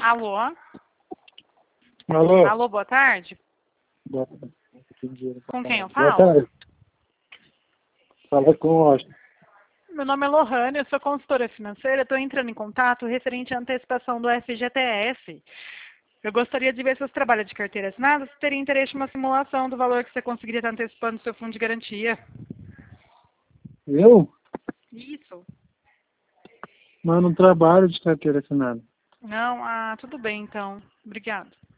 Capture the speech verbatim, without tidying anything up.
Alô? Alô? Alô, boa tarde. Boa tarde. Com quem eu Boa falo? tarde. Fala com o Austin. Meu nome é Lohane, eu sou consultora financeira. Estou entrando em contato referente à antecipação do F G T S. Eu gostaria de ver se você trabalha de carteira assinada, se teria interesse em uma simulação do valor que você conseguiria estar antecipando no seu fundo de garantia. Eu? Isso. Mas não trabalho de carteira assinada. Não? Ah, tudo bem então. Obrigada.